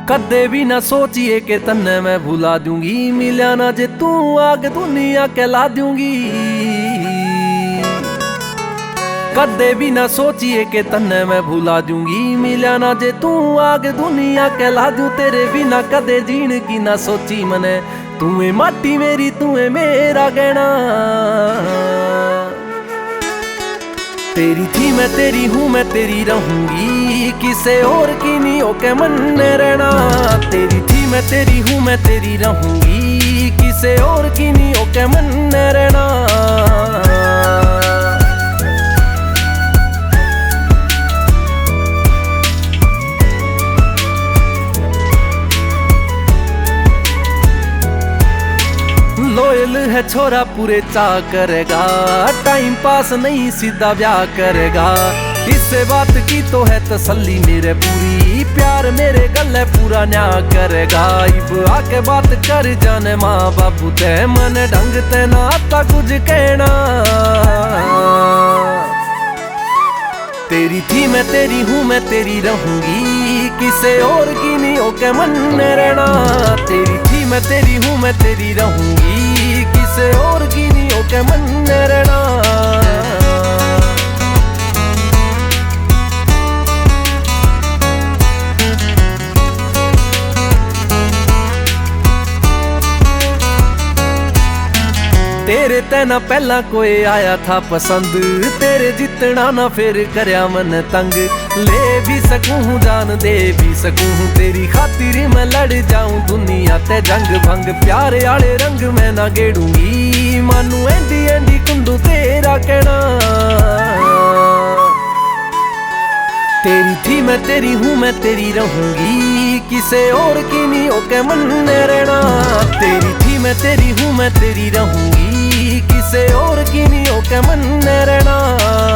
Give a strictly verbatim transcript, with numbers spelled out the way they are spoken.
कदे भी ना सोचिए कि तन्ने मैं भुला दूंगी, मिला ना जे तू आग दुनिया कहला दूंगी। कदे भी ना सोचिए कि तन्ने मैं भुला दूंगी, मिला ना जे तू आग दुनिया कहला दूं। तेरे बिना कदे जीण की ना सोची मने, तू है माटी मेरी तू है मेरा गहना। तेरी थी मैं तेरी हूँ मैं तेरी रहूंगी, किसे और की नहीं होके मन में रहना। तेरी थी मैं तेरी हूँ मैं तेरी रहूंगी, किसे और की नहीं होके मन में रहना। लोयल है छोरा पूरे चा करेगा, टाइम पास नहीं सीधा ब्याह करेगा। इससे बात की तो है तसल्ली मेरे पूरी, प्यार मेरे गले पूरा न्याय करेगा। इब आके बात कर जाने माँ बाबू ते, मन ढंग ते ना आता कुछ कहना। तेरी थी मैं तेरी हूँ मैं तेरी रहूंगी, किसे और की नहीं होके मन में रहना। तेरी थी मैं तेरी हूँ मैं तेरी रहूंगी, किसे और की नहीं होके मन में रहना। तेरे ते ना पहला कोई आया था पसंद, तेरे जितना ना फिर करया मन तंग। ले भी सकूं जान दे भी सकूं, तेरी खातिर मैं लड़ जाऊं दुनिया ते जंग भंग। प्यारे आले रंग मैं ना गेड़ूंगी, मानू एंडी एंडी कुंडू तेरा कहना। तेरी थी मैं तेरी हूँ मैं तेरी रहूंगी, किसे और की नहीं होके मन में रहना। तेरी थी मैं तेरी हूँ मैं तेरी रहूंगी, किसे और की नहीं होके मन में रहना।